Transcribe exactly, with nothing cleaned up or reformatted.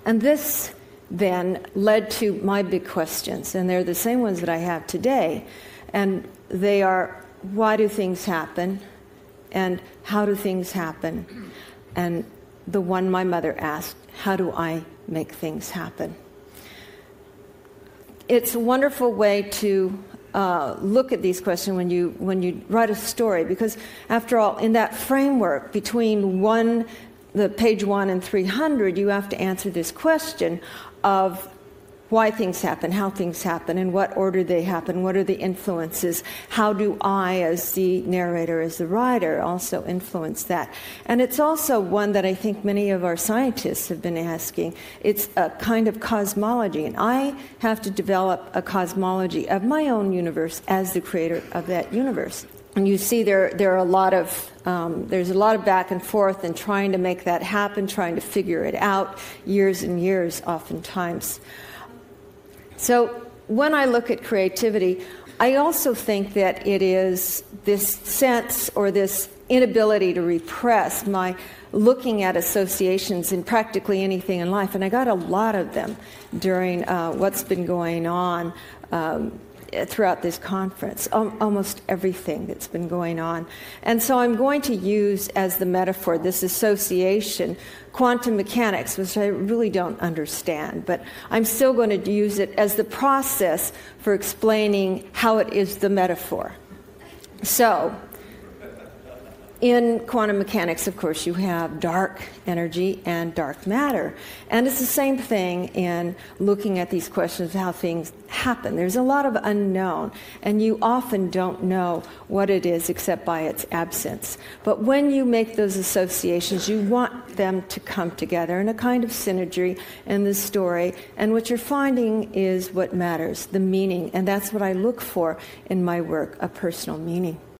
And this then led to my big questions, and they're the same ones that I have today. And they are, why do things happen? And how do things happen? And the one my mother asked, how do I make things happen? It's a wonderful way to uh, look at these questions when you when you write a story, because after all, in that framework between one, the page one and three hundred, you have to answer this question of why things happen, how things happen, in what order they happen, what are the influences, how do I, as the narrator, as the writer, also influence that? And it's also one that I think many of our scientists have been asking. It's a kind of cosmology, and I have to develop a cosmology of my own universe as the creator of that universe. And you see there there are a lot of um, there's a lot of back and forth in trying to make that happen, trying to figure it out, years and years oftentimes. So when I look at creativity, I also think that it is this sense or this inability to repress my looking at associations in practically anything in life. And I got a lot of them during uh, what's been going on um, throughout this conference, um, almost everything that's been going on. And so I'm going to use as the metaphor this association, quantum mechanics, which I really don't understand, but I'm still going to use it as the process for explaining how it is the metaphor. So, in quantum mechanics, of course, you have dark energy and dark matter. And it's the same thing in looking at these questions of how things happen. There's a lot of unknown, and you often don't know what it is except by its absence. But when you make those associations, you want them to come together in a kind of synergy in the story. And what you're finding is what matters, the meaning. And that's what I look for in my work, a personal meaning.